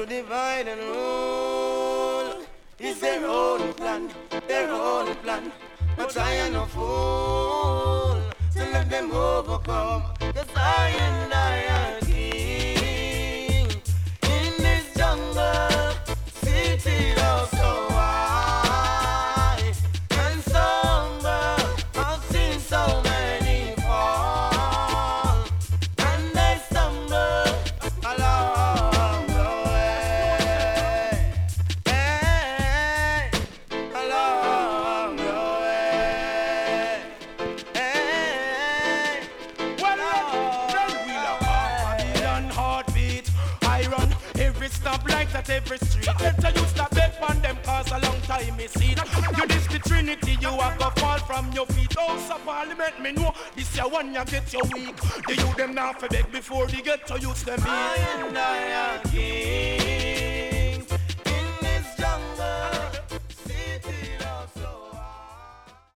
divide and rule. It's their own plan, their own plan. But I am no fool to let them overcome. Cause I and I are king in this jungle, city of so high and somber. I've seen so many fall, and they stumble along the way, hey, along the way, hey. Well, then we'll have a million heartbeat. I run every stoplight at every street. Better you stop beg on them cause a long time me see that. You this the Trinity, you have to fall from your feet. Oh, so parliament me know this your one you get your weak. The you them now for beg before they get to use them. I and I are king